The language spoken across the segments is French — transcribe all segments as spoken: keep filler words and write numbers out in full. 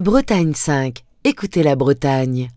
Bretagne cinq. Écoutez la Bretagne.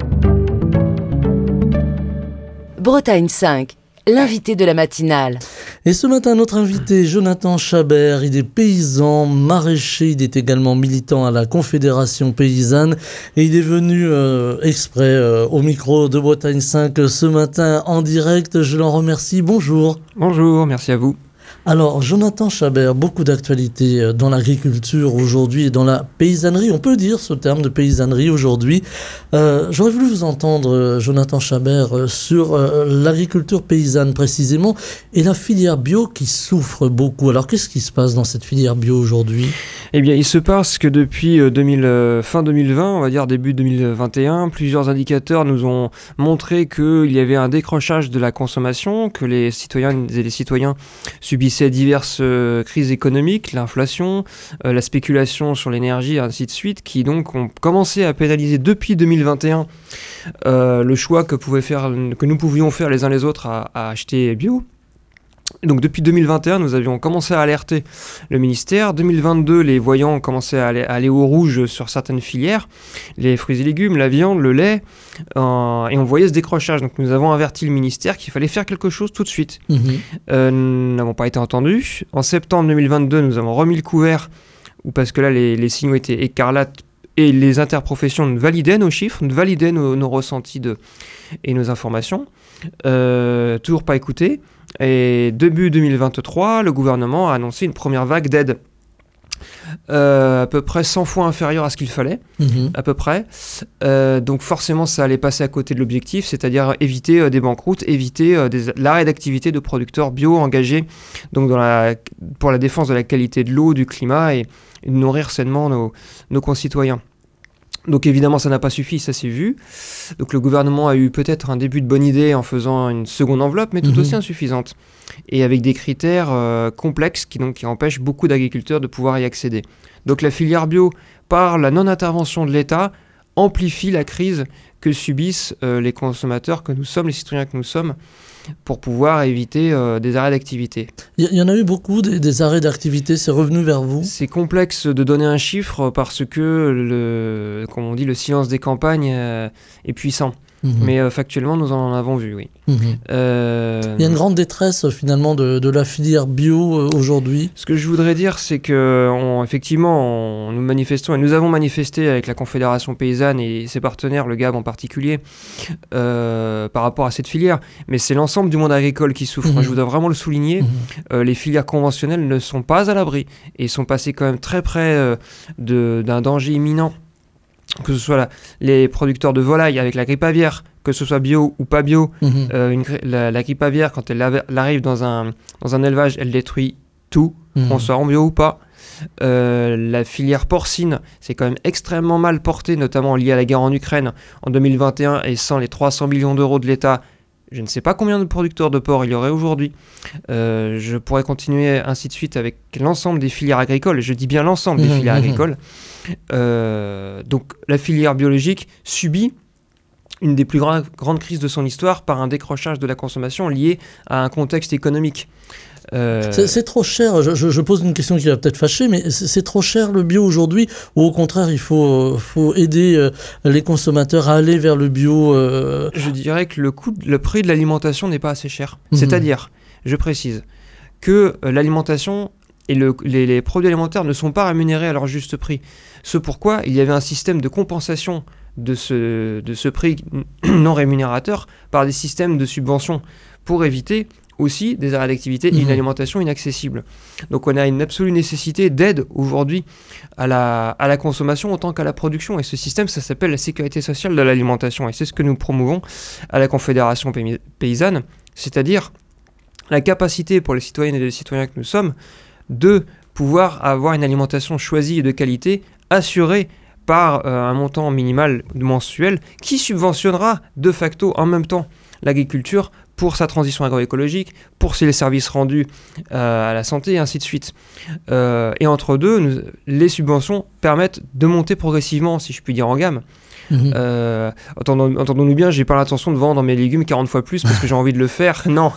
Bretagne cinq, l'invité de la matinale. Et ce matin, notre invité, Jonathan Chabert, il est paysan, maraîcher, il est également militant à la Confédération paysanne et il est venu euh, exprès euh, au micro de Bretagne cinq ce matin en direct. Je l'en remercie. Bonjour. Bonjour, merci à vous. Alors, Jonathan Chabert, beaucoup d'actualités dans l'agriculture aujourd'hui et dans la paysannerie. On peut dire ce terme de paysannerie aujourd'hui. Euh, j'aurais voulu vous entendre, Jonathan Chabert, sur euh, l'agriculture paysanne précisément et la filière bio qui souffre beaucoup. Alors, qu'est-ce qui se passe dans cette filière bio aujourd'hui ? Eh bien, il se passe que depuis deux mille, euh, fin deux mille vingt, on va dire début deux mille vingt et un, plusieurs indicateurs nous ont montré qu'il y avait un décrochage de la consommation, que les citoyennes et les citoyens subissaient diverses euh, crises économiques, l'inflation, euh, la spéculation sur l'énergie, et ainsi de suite, qui donc ont commencé à pénaliser depuis deux mille vingt et un euh, le choix que, pouvaient faire, que nous pouvions faire les uns les autres à, à acheter bio. Donc depuis deux mille vingt et un, nous avions commencé à alerter le ministère. deux mille vingt-deux, les voyants ont commencé à aller, à aller au rouge sur certaines filières, les fruits et légumes, la viande, le lait, euh, et on voyait ce décrochage. Donc nous avons averti le ministère qu'il fallait faire quelque chose tout de suite. Mmh. Euh, nous n'avons pas été entendus. En septembre deux mille vingt-deux, nous avons remis le couvert, parce que là les, les signaux étaient écarlates et les interprofessions nous validaient nos chiffres, nous validaient nos, nos ressentis de, et nos informations. Euh, toujours pas écouté. Et début deux mille vingt-trois, le gouvernement a annoncé une première vague d'aide euh, à peu près cent fois inférieure à ce qu'il fallait, mmh. à peu près. Euh, donc forcément, ça allait passer à côté de l'objectif, c'est-à-dire éviter euh, des banqueroutes, éviter euh, des, l'arrêt d'activité de producteurs bio engagés donc dans la, pour la défense de la qualité de l'eau, du climat et, et de nourrir sainement nos, nos concitoyens. Donc évidemment, ça n'a pas suffi, ça s'est vu. Donc le gouvernement a eu peut-être un début de bonne idée en faisant une seconde enveloppe, mais tout mmh. aussi insuffisante. Et avec des critères euh, complexes qui, donc, qui empêchent beaucoup d'agriculteurs de pouvoir y accéder. Donc la filière bio, par la non-intervention de l'État, amplifie la crise que subissent euh, les consommateurs que nous sommes, les citoyens que nous sommes, pour pouvoir éviter euh, des arrêts d'activité. Il y, y en a eu beaucoup, des, des arrêts d'activité, c'est revenu vers vous ? C'est complexe de donner un chiffre parce que, le, comme on dit, le silence des campagnes euh, est puissant. Mmh. Mais euh, factuellement, nous en avons vu, oui. Mmh. Euh... Il y a une grande détresse, finalement, de, de la filière bio euh, aujourd'hui. Ce que je voudrais dire, c'est que, on, effectivement, on, nous manifestons, et nous avons manifesté avec la Confédération paysanne et ses partenaires, le G A B en particulier, euh, par rapport à cette filière. Mais c'est l'ensemble du monde agricole qui souffre. Mmh. Je voudrais vraiment le souligner. Mmh. Euh, les filières conventionnelles ne sont pas à l'abri et sont passées quand même très près euh, de, d'un danger imminent. Que ce soit la, les producteurs de volailles avec la grippe aviaire, que ce soit bio ou pas bio, mmh. euh, une, la, la grippe aviaire, quand elle, elle arrive dans un, dans un élevage, elle détruit tout, mmh. qu'on soit en bio ou pas. Euh, la filière porcine, c'est quand même extrêmement mal porté, notamment lié à la guerre en Ukraine en deux mille vingt et un, et sans les trois cents millions d'euros de l'État, je ne sais pas combien de producteurs de porc il y aurait aujourd'hui. Euh, je pourrais continuer ainsi de suite avec l'ensemble des filières agricoles. Je dis bien l'ensemble des mmh, filières mmh. agricoles. Euh, donc la filière biologique subit une des plus gra- grandes crises de son histoire par un décrochage de la consommation lié à un contexte économique. Euh... C'est, c'est trop cher, je, je, je pose une question qui va peut-être fâcher, mais c'est, c'est trop cher le bio aujourd'hui, ou au contraire il faut, faut aider euh, les consommateurs à aller vers le bio euh... Je dirais que le, coût, le prix de l'alimentation n'est pas assez cher. Mmh. C'est-à-dire, je précise, que euh, l'alimentation et le, les, les produits alimentaires ne sont pas rémunérés à leur juste prix. Ce pourquoi il y avait un système de compensation de ce, de ce prix non rémunérateur par des systèmes de subvention pour éviter aussi des arrêts d'activité et mmh. une alimentation inaccessible. Donc on a une absolue nécessité d'aide aujourd'hui à la, à la consommation autant qu'à la production. Et ce système, ça s'appelle la sécurité sociale de l'alimentation. Et c'est ce que nous promouvons à la Confédération pay- paysanne, c'est-à-dire la capacité pour les citoyennes et les citoyens que nous sommes de pouvoir avoir une alimentation choisie et de qualité assurée par euh, un montant minimal mensuel qui subventionnera de facto en même temps l'agriculture pour sa transition agroécologique, pour ses services rendus euh, à la santé et ainsi de suite. Euh, et entre deux, nous, les subventions permettent de monter progressivement, si je puis dire, en gamme. Mmh. Euh, entendons, entendons-nous bien, j'ai pas l'intention de vendre mes légumes quarante fois plus parce que j'ai envie de le faire, non.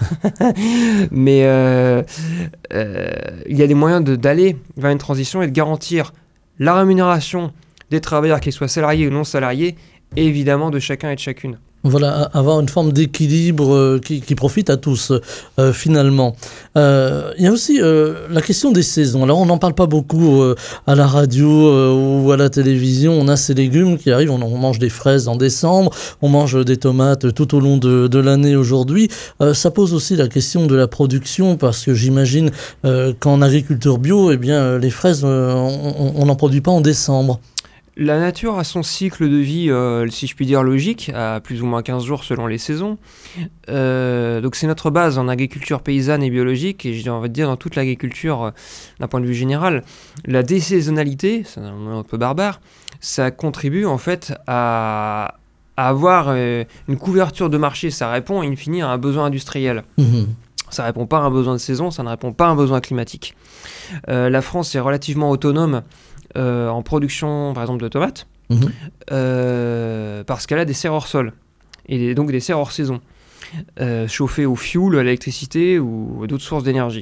Mais euh, euh, il y a des moyens de, d'aller vers une transition et de garantir la rémunération des travailleurs, qu'ils soient salariés ou non salariés, et évidemment de chacun et de chacune. Voilà, avoir une forme d'équilibre euh, qui, qui profite à tous, euh, finalement. Euh, il y a aussi euh, la question des saisons. Alors, on n'en parle pas beaucoup euh, à la radio euh, ou à la télévision. On a ces légumes qui arrivent. On, on mange des fraises en décembre, on mange des tomates tout au long de, de l'année aujourd'hui. Euh, ça pose aussi la question de la production, parce que j'imagine euh, qu'en agriculture bio, eh bien, euh, les fraises, euh, on n'en produit pas en décembre. La nature a son cycle de vie, euh, si je puis dire, logique, à plus ou moins quinze jours selon les saisons. Euh, donc c'est notre base en agriculture paysanne et biologique, et j'ai envie de dire dans toute l'agriculture euh, d'un point de vue général. La désaisonnalité, c'est un mot un peu barbare, ça contribue en fait à, à avoir euh, une couverture de marché. Ça répond in fine à un besoin industriel. Mmh. Ça ne répond pas à un besoin de saison, ça ne répond pas à un besoin climatique. Euh, la France est relativement autonome Euh, en production, par exemple, de tomates, mmh. euh, parce qu'elle a des serres hors sol, et des, donc des serres hors saison, euh, chauffées au fioul, à l'électricité ou d'autres sources d'énergie.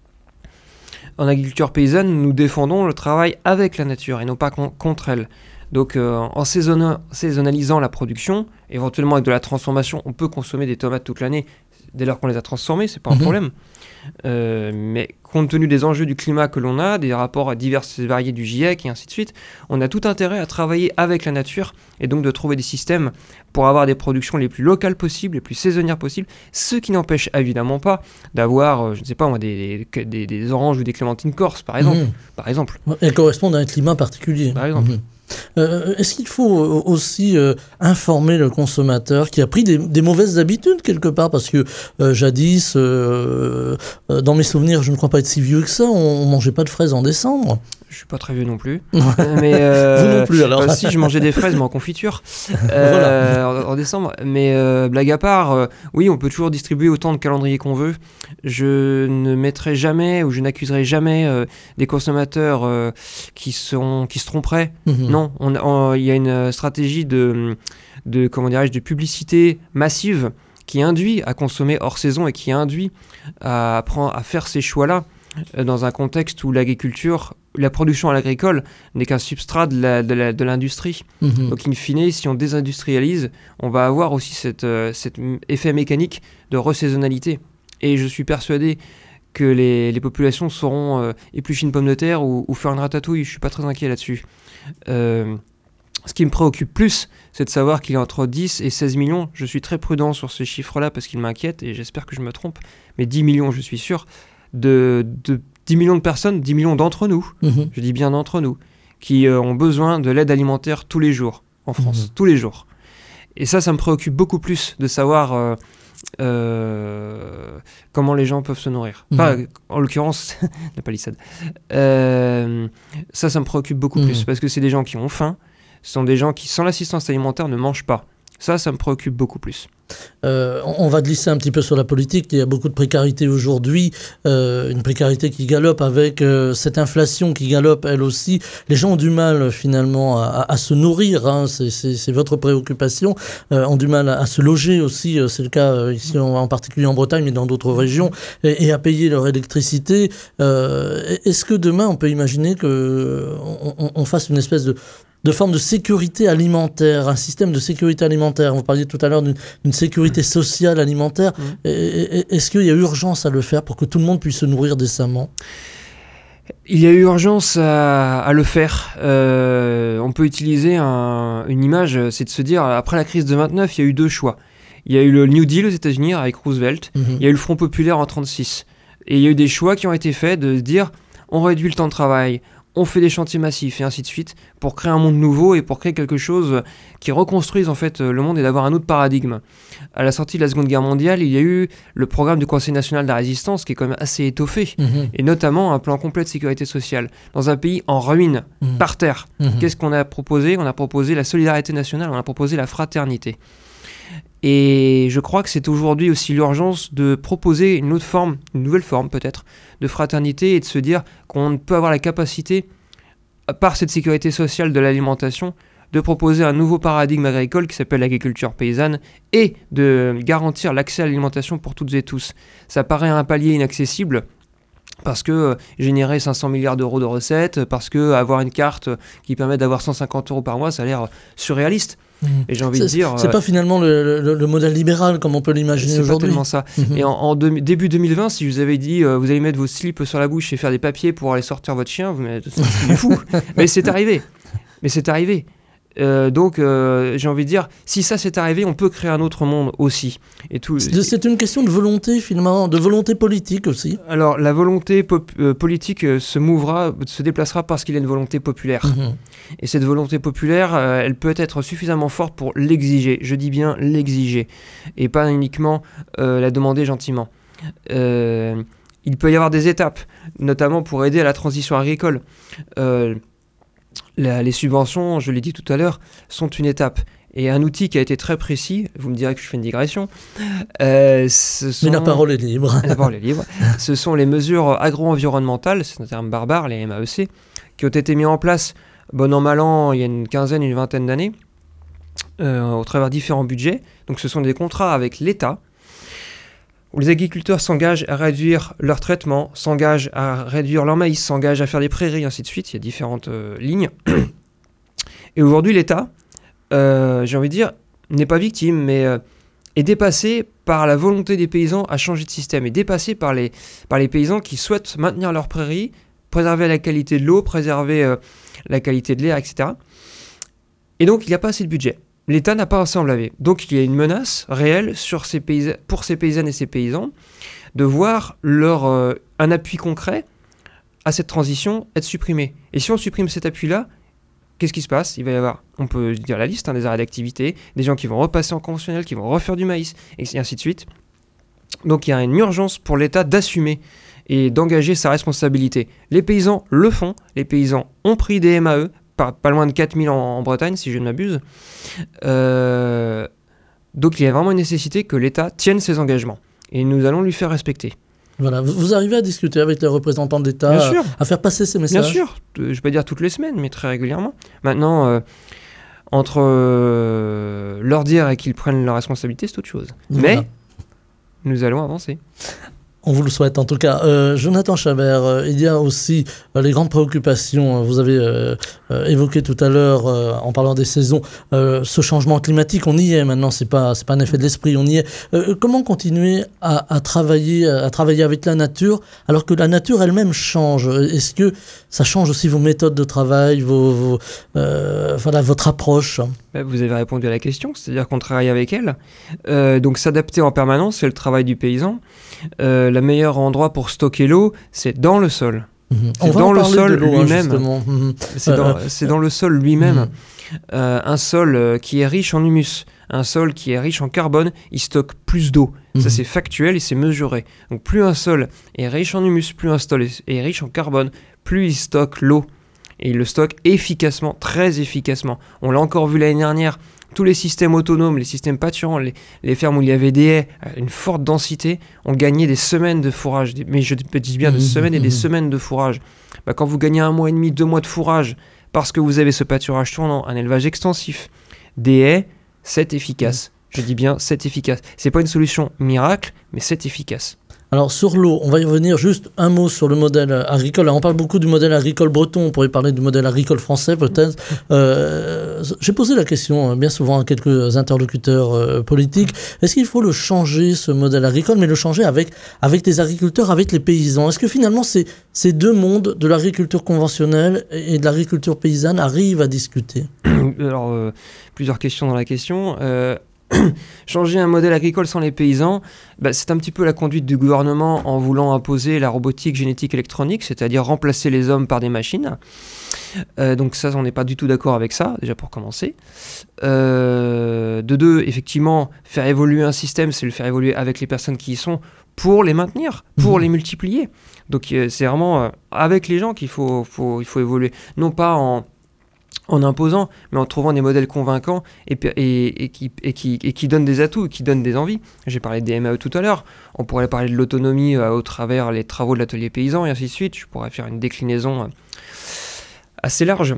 En agriculture paysanne, nous défendons le travail avec la nature et non pas con- contre elle. Donc euh, en saisonna- saisonnalisant la production, éventuellement avec de la transformation, on peut consommer des tomates toute l'année, dès lors qu'on les a transformées, c'est pas mmh. un problème. Euh, mais compte tenu des enjeux du climat que l'on a, des rapports divers et variés du GIEC et ainsi de suite, on a tout intérêt à travailler avec la nature et donc de trouver des systèmes pour avoir des productions les plus locales possibles, les plus saisonnières possibles, ce qui n'empêche évidemment pas d'avoir, euh, je ne sais pas moi, des, des, des oranges ou des clémentines corses par exemple. Mmh. Par exemple. Elles correspondent à un climat particulier. Par exemple. Mmh. Euh, est-ce qu'il faut aussi euh, informer le consommateur qui a pris des, des mauvaises habitudes quelque part, parce que euh, jadis, euh, euh, dans mes souvenirs, je ne crois pas être si vieux que ça, on, on mangeait pas de fraises en décembre. Je suis pas très vieux non plus. mais euh, Vous non plus alors. Euh, si, je mangeais des fraises mais en confiture euh, voilà. en, en décembre. Mais euh, blague à part, euh, oui, on peut toujours distribuer autant de calendriers qu'on veut. Je ne mettrai jamais ou je n'accuserai jamais euh, des consommateurs euh, qui sont qui se tromperaient. Mm-hmm. Non, il y a une stratégie de de comment dirais-je de publicité massive qui induit à consommer hors saison et qui induit à apprendre à faire ces choix-là dans un contexte où l'agriculture, la production agricole n'est qu'un substrat de, la, de, la, de l'industrie. Mmh. Donc in fine, si on désindustrialise, on va avoir aussi cette, euh, cet effet mécanique de resaisonnalité. Et je suis persuadé que les, les populations sauront euh, éplucher une pomme de terre ou, ou faire une ratatouille. Je ne suis pas très inquiet là-dessus. Euh, ce qui me préoccupe plus, c'est de savoir qu'il y a entre dix et seize millions. Je suis très prudent sur ces chiffres-là parce qu'ils m'inquiètent et j'espère que je me trompe. Mais dix millions, je suis sûr. De, de dix millions de personnes, dix millions d'entre nous, mmh. je dis bien d'entre nous, qui euh, ont besoin de l'aide alimentaire tous les jours en France, mmh. tous les jours. Et ça, ça me préoccupe beaucoup plus de savoir euh, euh, comment les gens peuvent se nourrir. Mmh. Enfin, en l'occurrence, la palissade. Euh, ça, ça me préoccupe beaucoup mmh. plus, parce que c'est des gens qui ont faim, ce sont des gens qui, sans l'assistance alimentaire, ne mangent pas. Ça, ça me préoccupe beaucoup plus. Euh, on va glisser un petit peu sur la politique. Il y a beaucoup de précarité aujourd'hui, euh, une précarité qui galope avec euh, cette inflation qui galope elle aussi. Les gens ont du mal finalement à, à se nourrir, hein, c'est, c'est, c'est votre préoccupation, euh, ont du mal à, à se loger aussi, c'est le cas euh, ici en, en particulier en Bretagne mais dans d'autres régions, et, et à payer leur électricité. Euh, est-ce que demain on peut imaginer qu'on on, on fasse une espèce de de forme de sécurité alimentaire, un système de sécurité alimentaire? Vous parliez tout à l'heure d'une, d'une sécurité sociale alimentaire. Mmh. Est-ce qu'il y a urgence à le faire pour que tout le monde puisse se nourrir décemment? Il y a urgence à, à le faire. Euh, on peut utiliser un, une image, c'est de se dire, après la crise de vingt-neuf, il y a eu deux choix. Il y a eu le New Deal aux États-Unis avec Roosevelt, mmh. il y a eu le Front populaire en trente-six. Et il y a eu des choix qui ont été faits de se dire, on réduit le temps de travail, on fait des chantiers massifs et ainsi de suite pour créer un monde nouveau et pour créer quelque chose qui reconstruise en fait le monde et d'avoir un autre paradigme. À la sortie de la Seconde Guerre mondiale, il y a eu le programme du Conseil national de la résistance qui est quand même assez étoffé, mmh. et notamment un plan complet de sécurité sociale dans un pays en ruine, mmh. par terre. Mmh. Qu'est-ce qu'on a proposé ? On a proposé la solidarité nationale, on a proposé la fraternité. Et je crois que c'est aujourd'hui aussi l'urgence de proposer une autre forme, une nouvelle forme peut-être, de fraternité et de se dire qu'on peut avoir la capacité, par cette sécurité sociale de l'alimentation, de proposer un nouveau paradigme agricole qui s'appelle l'agriculture paysanne et de garantir l'accès à l'alimentation pour toutes et tous. Ça paraît un palier inaccessible, parce que euh, générer cinq cents milliards d'euros de recettes, parce que avoir une carte qui permet d'avoir cent cinquante euros par mois, ça a l'air surréaliste. Mmh. Et j'ai envie c'est, de dire... C'est euh, pas finalement le, le, le modèle libéral comme on peut l'imaginer c'est aujourd'hui. C'est pas tellement ça. Mmh. Et en, en de, début deux mille vingt, si je vous avais dit euh, vous allez mettre vos slips sur la bouche et faire des papiers pour aller sortir votre chien, vous m'avez dit c'est fou. Mais c'est arrivé. Mais c'est arrivé. Euh, donc euh, j'ai envie de dire, si ça s'est arrivé, on peut créer un autre monde aussi. Et tout, c'est, c'est une question de volonté finalement, de volonté politique aussi. Alors la volonté pop- euh, politique euh, se mouvera, se déplacera parce qu'il y a une volonté populaire. Mmh. Et cette volonté populaire, euh, elle peut être suffisamment forte pour l'exiger. Je dis bien l'exiger, et pas uniquement euh, la demander gentiment. Euh, il peut y avoir des étapes, notamment pour aider à la transition agricole. Euh, La, les subventions, je l'ai dit tout à l'heure, sont une étape. Et un outil qui a été très précis, vous me direz que je fais une digression, euh, ce sont... Mais la parole est libre. La parole est libre. Ce sont les mesures agro-environnementales, c'est un terme barbare, les M A E C, qui ont été mis en place, bon an, mal an, il y a une quinzaine, une vingtaine d'années, euh, au travers de différents budgets. Donc ce sont des contrats avec l'État, où les agriculteurs s'engagent à réduire leur traitement, s'engagent à réduire leur maïs, s'engagent à faire des prairies, ainsi de suite. Il y a différentes euh, lignes. Et aujourd'hui, l'État, euh, j'ai envie de dire, n'est pas victime, mais euh, est dépassé par la volonté des paysans à changer de système, est dépassé par les, par les paysans qui souhaitent maintenir leurs prairies, préserver la qualité de l'eau, préserver euh, la qualité de l'air, et cetera. Et donc, il n'y a pas assez de budget. L'État n'a pas assez en laver. Donc il y a une menace réelle sur ces paysa- pour ces paysannes et ces paysans de voir leur, euh, un appui concret à cette transition être supprimé. Et si on supprime cet appui-là, qu'est-ce qui se passe ? Il va y avoir, on peut dire la liste, hein, des arrêts d'activité, des gens qui vont repasser en conventionnel, qui vont refaire du maïs, et ainsi de suite. Donc il y a une urgence pour l'État d'assumer et d'engager sa responsabilité. Les paysans le font, les paysans ont pris des M A E, Pas, pas loin de quatre mille en, en Bretagne, si je ne m'abuse. Euh, donc il y a vraiment une nécessité que l'État tienne ses engagements. Et nous allons lui faire respecter. Voilà, vous, vous arrivez à discuter avec les représentants de l'État, à, à faire passer ces messages ? Bien sûr, je ne vais pas dire toutes les semaines, mais très régulièrement. Maintenant, euh, entre euh, leur dire et qu'ils prennent leurs responsabilités, c'est autre chose. Voilà. Mais nous allons avancer. On vous le souhaite en tout cas. Euh, Jonathan Chabert, euh, il y a aussi euh, les grandes préoccupations. Vous avez euh, euh, évoqué tout à l'heure, euh, en parlant des saisons, euh, ce changement climatique. On y est maintenant, c'est pas, c'est pas un effet de l'esprit, on y est. Euh, comment continuer à, à, travailler, à travailler avec la nature, alors que la nature elle-même change ? Est-ce que ça change aussi vos méthodes de travail, vos, vos, euh, voilà, votre approche ? Vous avez répondu à la question, c'est-à-dire qu'on travaille avec elle. Euh, donc s'adapter en permanence, c'est le travail du paysan. Euh, le meilleur endroit pour stocker l'eau, c'est dans le sol. Mmh. C'est dans le sol lui-même. Mmh. C'est, euh, dans, c'est dans le sol lui-même. Mmh. Euh, un sol euh, qui est riche en humus, un sol qui est riche en carbone, il stocke plus d'eau. Mmh. Ça, c'est factuel et c'est mesuré. Donc plus un sol est riche en humus, plus un sol est, est riche en carbone, plus il stocke l'eau. Et il le stocke efficacement, très efficacement. On l'a encore vu l'année dernière. Tous les systèmes autonomes, les systèmes pâturants, les, les fermes où il y avait des haies, une forte densité, ont gagné des semaines de fourrage. Mais je dis bien des semaines et des semaines de fourrage. Bah, quand vous gagnez un mois et demi, deux mois de fourrage, parce que vous avez ce pâturage tournant, un élevage extensif, des haies, c'est efficace. Je dis bien c'est efficace. C'est pas une solution miracle, mais c'est efficace. Alors sur l'eau, on va y revenir, juste un mot sur le modèle agricole. Alors, on parle beaucoup du modèle agricole breton, on pourrait parler du modèle agricole français peut-être. Euh, j'ai posé la question bien souvent à quelques interlocuteurs euh, politiques. Est-ce qu'il faut le changer, ce modèle agricole, mais le changer avec, avec les agriculteurs, avec les paysans ? Est-ce que finalement ces, ces deux mondes, de l'agriculture conventionnelle et de l'agriculture paysanne, arrivent à discuter ? Alors, euh, plusieurs questions dans la question. Euh... Changer un modèle agricole sans les paysans, bah, c'est un petit peu la conduite du gouvernement en voulant imposer la robotique génétique électronique, c'est-à-dire remplacer les hommes par des machines. Euh, donc ça, on n'est pas du tout d'accord avec ça, déjà pour commencer. Euh, de deux, effectivement, faire évoluer un système, c'est le faire évoluer avec les personnes qui y sont pour les maintenir, pour mmh. les multiplier. Donc euh, c'est vraiment euh, avec les gens qu'il faut, faut, il faut évoluer, non pas en... en imposant, mais en trouvant des modèles convaincants et, et, et, qui, et, qui, et qui donnent des atouts, qui donnent des envies. J'ai parlé des M A E tout à l'heure, on pourrait parler de l'autonomie euh, au travers les travaux de l'atelier paysan et ainsi de suite. Je pourrais faire une déclinaison euh, assez large.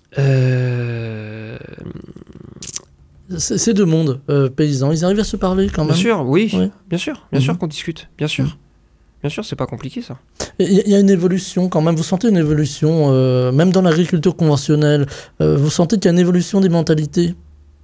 Euh... Ces deux mondes euh, paysans, ils arrivent à se parler quand même ? Bien sûr, oui, oui. bien sûr, bien mmh. sûr qu'on discute, bien sûr. Mmh. Bien sûr, c'est pas compliqué ça. il y, y a une évolution quand même. Vous sentez une évolution, euh, même dans l'agriculture conventionnelle, euh, vous sentez qu'il y a une évolution des mentalités?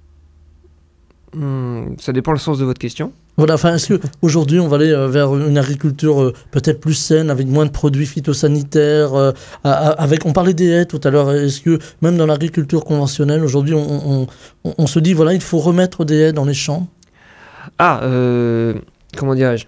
Hum, ça dépend le sens de votre question. Voilà, enfin, est-ce qu'aujourd'hui, on va aller euh, vers une agriculture euh, peut-être plus saine, avec moins de produits phytosanitaires, euh, à- à- avec, on parlait des haies tout à l'heure, est-ce que même dans l'agriculture conventionnelle, aujourd'hui, on, on, on, on se dit, voilà, il faut remettre des haies dans les champs? Ah, euh, comment dirais-je?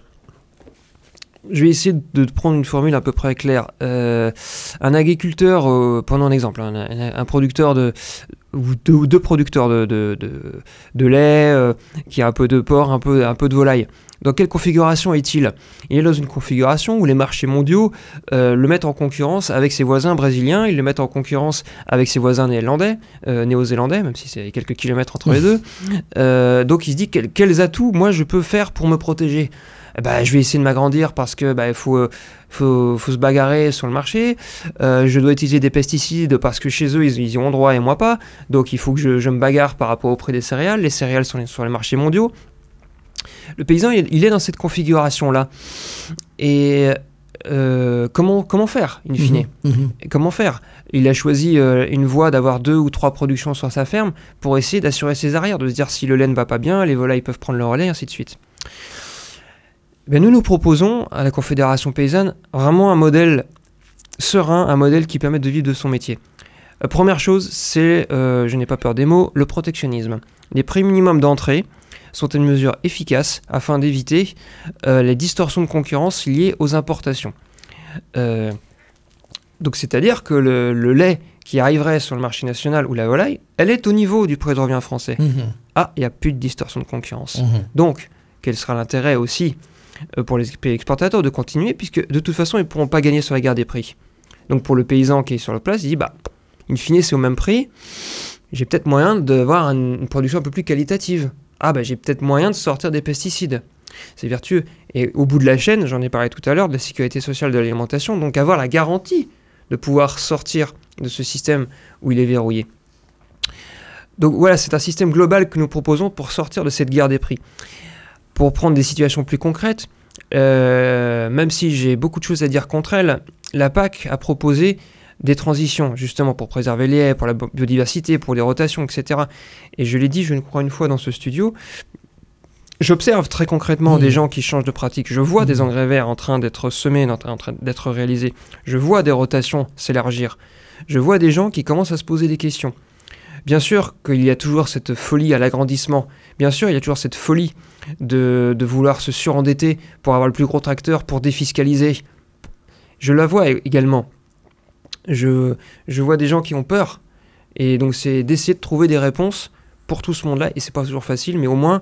Je vais essayer de prendre une formule à peu près claire. Euh, un agriculteur, euh, prenons un exemple, hein, un, un producteur de, ou deux, ou deux producteurs de, de, de, de lait, euh, qui a un peu de porc, un peu, un peu de volaille. Dans quelle configuration est-il? Il est dans une configuration où les marchés mondiaux euh, le mettent en concurrence avec ses voisins brésiliens, ils le mettent en concurrence avec ses voisins néerlandais, euh, néo-zélandais, même si c'est quelques kilomètres entre les deux. Euh, donc il se dit quel, quels atouts moi je peux faire pour me protéger. Eh ben, je vais essayer de m'agrandir parce que bah, il faut, faut, faut se bagarrer sur le marché. Euh, je dois utiliser des pesticides parce que chez eux, ils, ils y ont droit et moi pas. Donc il faut que je, je me bagarre par rapport au prix des céréales. Les céréales sont les, sur les marchés mondiaux. Le paysan, il, il est dans cette configuration-là. Et euh, comment, comment faire, in fine? Mmh, mmh. Comment faire? Il a choisi euh, une voie d'avoir deux ou trois productions sur sa ferme pour essayer d'assurer ses arrières, de se dire si le lait ne va pas bien, les volailles peuvent prendre le relais, ainsi de suite. Ben nous, nous proposons à la Confédération Paysanne vraiment un modèle serein, un modèle qui permette de vivre de son métier. Euh, première chose, c'est, euh, je n'ai pas peur des mots, le protectionnisme. Les prix minimums d'entrée sont une mesure efficace afin d'éviter euh, les distorsions de concurrence liées aux importations. Euh, donc c'est-à-dire que le, le lait qui arriverait sur le marché national ou la volaille, elle est au niveau du prix de revient français. Mmh. Ah, il n'y a plus de distorsion de concurrence. Mmh. Donc, quel sera l'intérêt aussi pour les pays exportateurs de continuer, puisque de toute façon, ils ne pourront pas gagner sur la guerre des prix. Donc pour le paysan qui est sur la place, il dit, bah, in fine, c'est au même prix, j'ai peut-être moyen d'avoir une, une production un peu plus qualitative. Ah, bah, j'ai peut-être moyen de sortir des pesticides. C'est vertueux. Et au bout de la chaîne, j'en ai parlé tout à l'heure, de la sécurité sociale de l'alimentation, donc avoir la garantie de pouvoir sortir de ce système où il est verrouillé. Donc voilà, c'est un système global que nous proposons pour sortir de cette guerre des prix. Pour prendre des situations plus concrètes, euh, même si j'ai beaucoup de choses à dire contre elle, la P A C a proposé des transitions, justement pour préserver les haies, pour la biodiversité, pour les rotations, et cetera. Et je l'ai dit, je crois, une fois dans ce studio, j'observe très concrètement mmh. des gens qui changent de pratique. Je vois mmh. des engrais verts en train d'être semés, en train d'être réalisés. Je vois des rotations s'élargir. Je vois des gens qui commencent à se poser des questions. Bien sûr qu'il y a toujours cette folie à l'agrandissement. Bien sûr, il y a toujours cette folie de, de vouloir se surendetter pour avoir le plus gros tracteur, pour défiscaliser. Je la vois également. Je, je vois des gens qui ont peur. Et donc, c'est d'essayer de trouver des réponses pour tout ce monde-là. Et c'est pas toujours facile, mais au moins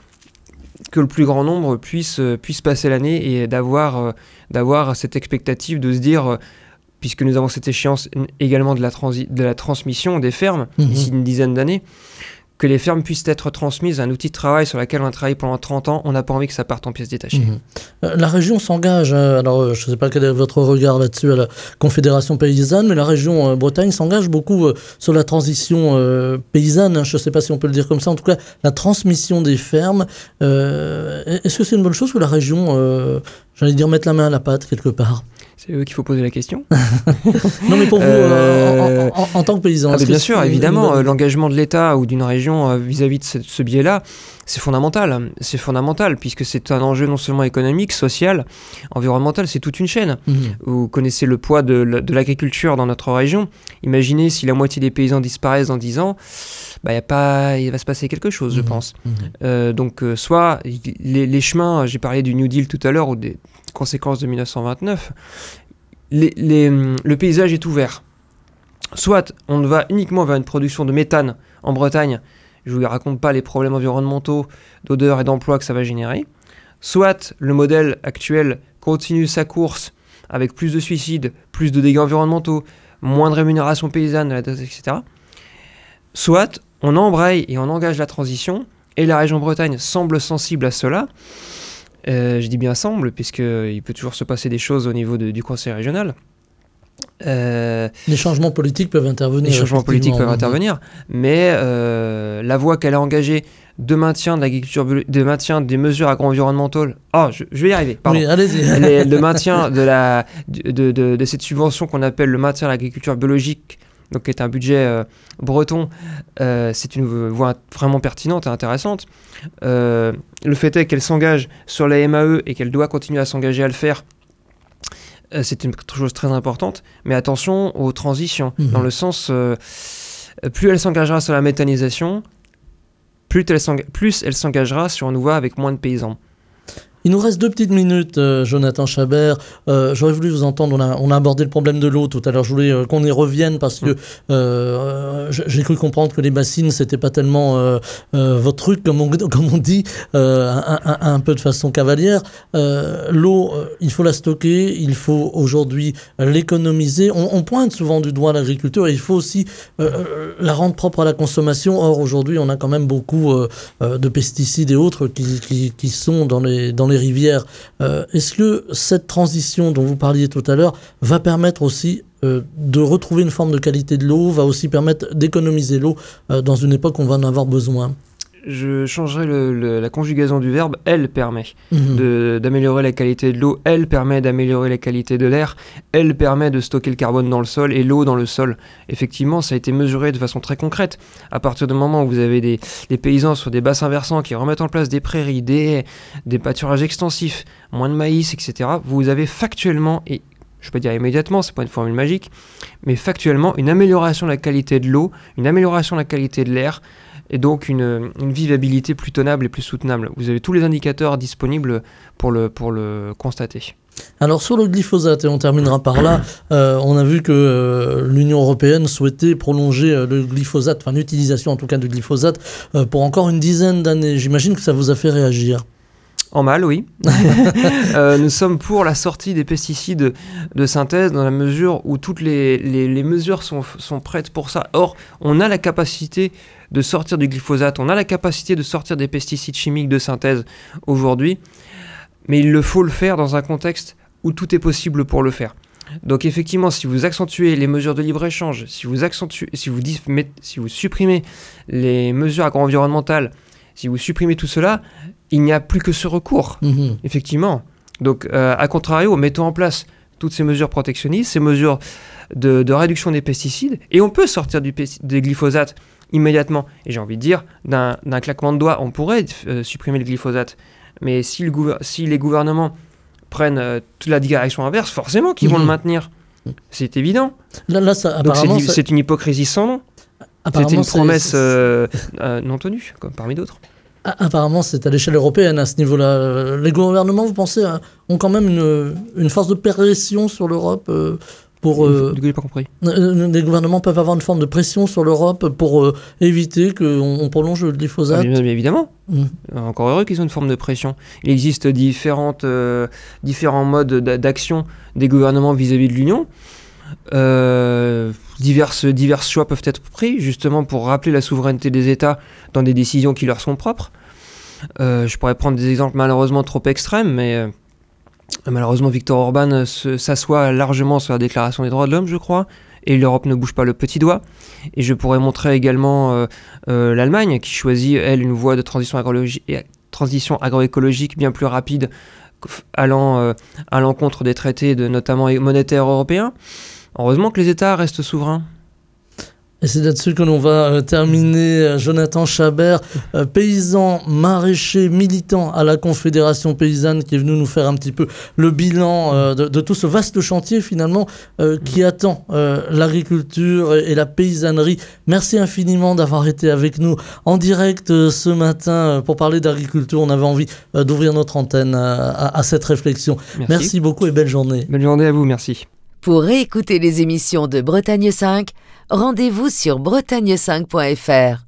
que le plus grand nombre puisse, puisse passer l'année et d'avoir, euh, d'avoir cette expectative de se dire... Euh, puisque nous avons cette échéance également de la, transi- de la transmission des fermes, mmh. d'ici une dizaine d'années, que les fermes puissent être transmises à un outil de travail sur lequel on a travaillé pendant trente ans, on n'a pas envie que ça parte en pièces détachées. Mmh. Euh, la région s'engage, euh, alors euh, je ne sais pas quel est votre regard là-dessus à la Confédération Paysanne, mais la région euh, Bretagne s'engage beaucoup euh, sur la transition euh, paysanne, hein, je ne sais pas si on peut le dire comme ça, en tout cas la transmission des fermes. Euh, est-ce que c'est une bonne chose que la région, euh, j'allais dire, mette la main à la pâte quelque part? C'est eux qu'il faut poser la question. Non, mais pour vous, euh, en, en, en, en tant que paysan. Ah, bien sûr, évidemment, bonne... euh, l'engagement de l'État ou d'une région euh, vis-à-vis de ce, ce biais-là, c'est fondamental. C'est fondamental, puisque c'est un enjeu non seulement économique, social, environnemental, c'est toute une chaîne. Mmh. Vous connaissez le poids de, de l'agriculture dans notre région. Imaginez si la moitié des paysans disparaissent dans dix ans, bah, y a pas, il va se passer quelque chose, mmh. je pense. Mmh. Euh, donc, euh, soit les, les chemins, j'ai parlé du New Deal tout à l'heure, ou des conséquences de mille neuf cent vingt-neuf, les, les, le paysage est ouvert. Soit on va uniquement vers une production de méthane en Bretagne, je ne vous raconte pas les problèmes environnementaux, d'odeur et d'emploi que ça va générer. Soit le modèle actuel continue sa course avec plus de suicides, plus de dégâts environnementaux, moins de rémunération paysanne, et cetera. Soit on embraye et on engage la transition, et la région Bretagne semble sensible à cela. Euh, je dis bien semble, puisqu'il peut toujours se passer des choses au niveau de, du conseil régional. Euh, les changements politiques peuvent intervenir. Les changements politiques peuvent intervenir, mais euh, la voie qu'elle a engagée de maintien de l'agriculture, bio- de maintien des mesures agro-environnementales. Ah, je, je vais y arriver. Pardon. Oui, allez-y. Les- de maintien de la de, de, de cette subvention qu'on appelle le maintien de l'agriculture biologique, donc qui est un budget euh, breton. Euh, c'est une voie vraiment pertinente et intéressante. Euh, le fait est qu'elle s'engage sur la M A E et qu'elle doit continuer à s'engager à le faire. Euh, c'est une chose très importante, mais attention aux transitions, mmh. dans le sens, euh, plus elle s'engagera sur la méthanisation, plus elle, s'enga- plus elle s'engagera sur une voie avec moins de paysans. Il nous reste deux petites minutes, euh, Jonathan Chabert. Euh, j'aurais voulu vous entendre, on a, on a abordé le problème de l'eau tout à l'heure, je voulais euh, qu'on y revienne parce que euh, j'ai cru comprendre que les bassines, c'était pas tellement euh, euh, votre truc, comme on, comme on dit, euh, un, un, un peu de façon cavalière. Euh, l'eau, euh, il faut la stocker, il faut aujourd'hui l'économiser. On, on pointe souvent du doigt l'agriculture et il faut aussi euh, la rendre propre à la consommation. Or, aujourd'hui, on a quand même beaucoup euh, euh, de pesticides et autres qui, qui, qui sont dans les, dans les rivières. Euh, est-ce que cette transition dont vous parliez tout à l'heure va permettre aussi euh, de retrouver une forme de qualité de l'eau, va aussi permettre d'économiser l'eau euh, dans une époque où on va en avoir besoin? Je changerai le, le, la conjugaison du verbe. Elle permet Mmh. de, d'améliorer la qualité de l'eau. Elle permet d'améliorer la qualité de l'air. Elle permet de stocker le carbone dans le sol et l'eau dans le sol. Effectivement, ça a été mesuré de façon très concrète. À partir du moment où vous avez des, des paysans sur des bassins versants qui remettent en place des prairies, des haies, des pâturages extensifs, moins de maïs, et cetera, vous avez factuellement, et je ne peux pas dire immédiatement, c'est pas une formule magique, mais factuellement une amélioration de la qualité de l'eau, une amélioration de la qualité de l'air, et donc une, une vivabilité plus tenable et plus soutenable. Vous avez tous les indicateurs disponibles pour le, pour le constater. Alors sur le glyphosate, et on terminera par là, euh, on a vu que euh, l'Union européenne souhaitait prolonger euh, le glyphosate, enfin l'utilisation en tout cas du glyphosate, euh, pour encore une dizaine d'années. J'imagine que ça vous a fait réagir. En mal, oui. euh, nous sommes pour la sortie des pesticides de synthèse dans la mesure où toutes les, les, les mesures sont, sont prêtes pour ça. Or, on a la capacité de sortir du glyphosate, on a la capacité de sortir des pesticides chimiques de synthèse aujourd'hui, mais il le faut le faire dans un contexte où tout est possible pour le faire. Donc effectivement, si vous accentuez les mesures de libre-échange, si vous, accentuez, si vous, dis, met, si vous supprimez les mesures agro-environnementales, si vous supprimez tout cela, il n'y a plus que ce recours, mmh. effectivement. Donc, euh, à contrario, mettons en place toutes ces mesures protectionnistes, ces mesures de, de réduction des pesticides, et on peut sortir du, des glyphosates immédiatement. Et j'ai envie de dire, d'un, d'un claquement de doigts, on pourrait euh, supprimer le glyphosate. Mais si, le gouver- si les gouvernements prennent euh, toute la direction inverse, forcément qu'ils mmh. vont le maintenir. C'est évident. Là, là, ça, Donc c'est, ça... c'est une hypocrisie sans nom. C'était une promesse euh, euh, non tenue, comme parmi d'autres. Apparemment, c'est à l'échelle européenne à ce niveau-là. Les gouvernements, vous pensez, ont quand même une, une force de pression sur l'Europe euh, pour. Euh, du coup, j'ai pas compris. Les gouvernements peuvent avoir une forme de pression sur l'Europe pour euh, éviter qu'on on prolonge le glyphosate. Ah, bien évidemment. Mmh. Encore heureux qu'ils ont une forme de pression. Il existe différentes, euh, différents modes d'action des gouvernements vis-à-vis de l'Union. Euh, diverses, divers choix peuvent être pris justement pour rappeler la souveraineté des États dans des décisions qui leur sont propres. Euh, je pourrais prendre des exemples malheureusement trop extrêmes, mais euh, malheureusement Viktor Orban se, s'assoit largement sur la déclaration des droits de l'homme, je crois, et l'Europe ne bouge pas le petit doigt. Et je pourrais montrer également euh, euh, l'Allemagne qui choisit, elle, une voie de transition, transition agroécologique bien plus rapide, allant euh, à l'encontre des traités de, notamment monétaires européens. Heureusement que les États restent souverains. Et c'est là-dessus que l'on va euh, terminer. Euh, Jonathan Chabert, euh, paysan, maraîcher, militant à la Confédération paysanne, qui est venu nous faire un petit peu le bilan euh, de, de tout ce vaste chantier finalement euh, qui attend euh, l'agriculture et, et la paysannerie. Merci infiniment d'avoir été avec nous en direct euh, ce matin euh, pour parler d'agriculture. On avait envie euh, d'ouvrir notre antenne à, à, à cette réflexion. Merci. Merci beaucoup et belle journée. Belle journée à vous, merci. Pour réécouter les émissions de Bretagne cinq, rendez-vous sur bretagne cinq point f r.